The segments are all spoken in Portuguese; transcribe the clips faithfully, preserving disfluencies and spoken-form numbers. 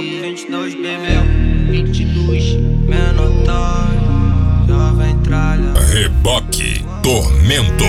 vinte e dois bebeu, vinte e dois Menotário, jovem tralha. Reboque Tormento.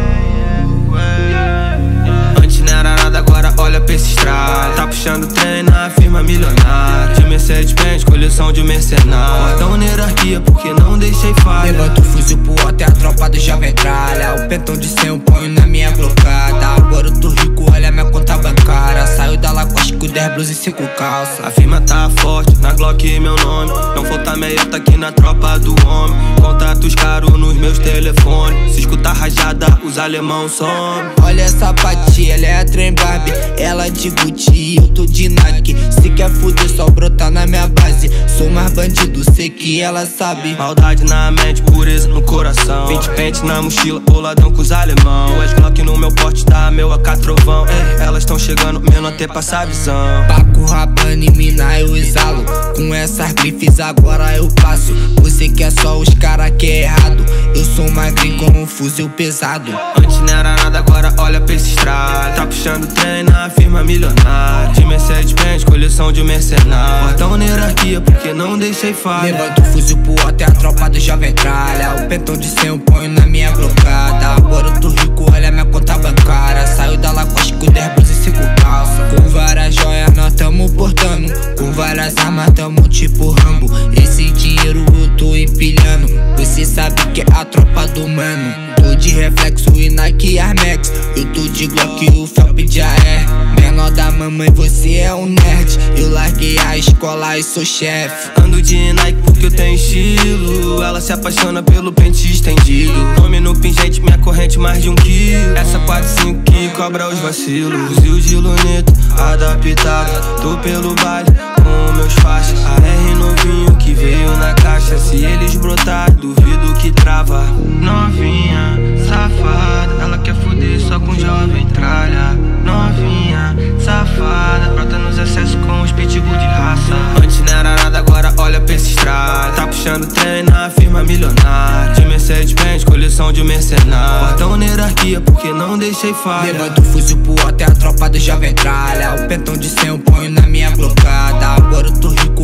Antes não era nada, agora olha pra esse estralho. Tá puxando trem na firma milionária. De Mercedes-Benz, coleção de mercenário. Cordão na hierarquia, porque não deixei falha. Levanta o fuzil pro alto, é a tropa do jovem tralha. O pentão de cem eu ponho na minha blocada. Agora eu tô rico, olha minha conta bancária. Saio da Lacoste com dez blusas e cinco calças. A firma tá forte, na Glock meu nome. Não falta meia, tá aqui na tropa do homem. Contatos caros nos meus telefones. Se escutar rajada, os alemão some. Olha essa patia, ela é a trem Barbie. Ela de Gucci e eu tô de Nike. Se quer fuder, só brotar na minha base. Sou mais bandido, sei que ela sabe. Maldade na mente, pureza no coração. vinte pente na mochila, boladão com os alemão. Duas Glock no meu porte, dá meu A K trovão. Ei, elas tão chegando, mesmo até passar visão. Paco, Rabana e mina eu exalo. Com essas grifes agora eu passo. Você quer só os cara que é errado. Eu sou magrinho com um fuzil pesado. Antes não era nada, agora olha pra esse estralho. Tá puxando trem na firma milionária. De Mercedes-Benz, coleção de mercenário. Cordão na hierarquia, porque não deixei falha. Levanta o fuzil pro alto, é a tropa do jovem tralha. O pentão de cem eu ponho na minha blocada. Agora eu tô rico, olha minha conta bancária. Saio da Lacoste com dez blusas e cinco calças. Com várias joias nós tamo portando. Com várias armas tamo tipo Rambo. Esse dinheiro eu tô empilhando. Você sabe que é a tropa do mano. Tô de reflexo e Nike Air Max. Eu tô de Glock e o Felp já é menor da mamãe, você é um nerd. Eu larguei a escola e sou chefe. Ando de Nike porque eu tenho estilo. Ela se apaixona pelo pente estendido. Nome no pingente, minha corrente mais de um quilo. Essa quatro cinco que cobra os vacilos. Fuzil de luneta, adaptado. Tô pelo baile com meus faixas. A R novinho que veio na caixa. Se eles brotar, duvido que trava. Novinha, safada, ela quer foder só com jovem tralha. Novinha, safada, brota nos excessos com os pitbull de raça. Antes não era nada, agora olha pra esse estralho. Tá puxando trem na firma milionária. De Mercedes-Benz, coleção de mercenário. Cordão na hierarquia, porque não deixei falha. Levanta o fuzil pro alto, é a tropa do jovem tralha. O pentão de cem eu ponho na minha blocada. Agora eu tô rico,